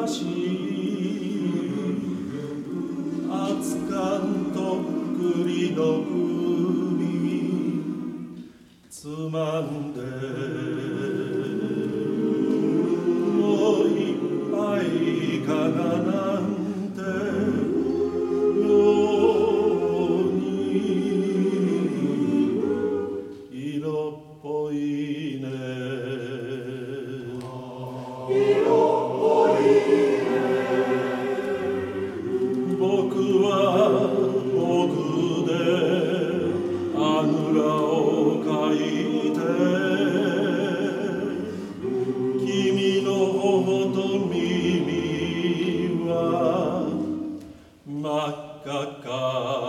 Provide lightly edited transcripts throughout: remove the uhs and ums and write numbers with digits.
し熱かんとっくりの首つまんでもう一杯かななんて妙に色っぽいね僕は僕であぐらをかいて君の頬と耳は真っ赤か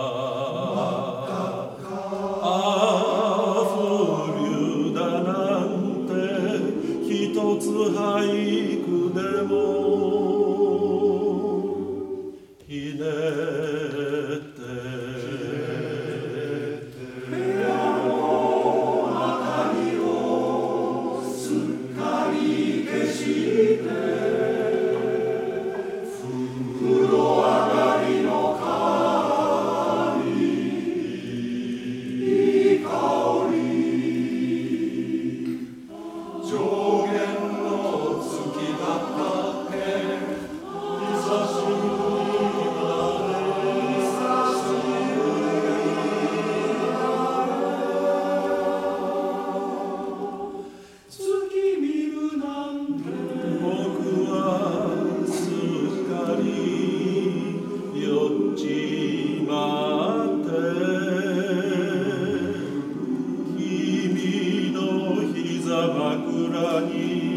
ああ風流だなんて一つ俳句でもひねって部屋の明かりをすっかり消して風呂上がりの髪いい香り上限の月だったって久しぶり君の膝枕に